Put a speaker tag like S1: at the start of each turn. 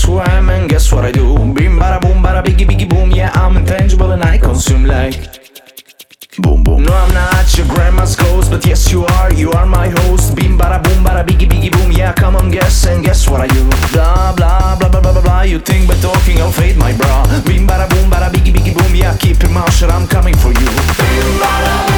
S1: who I am and guess what I do. Bim bada boom bada biggie biggie boom. Yeah, I'm intangible and I consume like boom boom. No, I'm not your grandma's ghost, but yes you are my host. Bim bada boom bada biggie biggie boom. Yeah, come on guess and guess what I do. Blah blah blah blah blah blah blah. You think by talking I'll fade my bra. Bim bada boom bada biggie biggie boom. Yeah, keep your mouth shut, I'm coming for you. Bim bada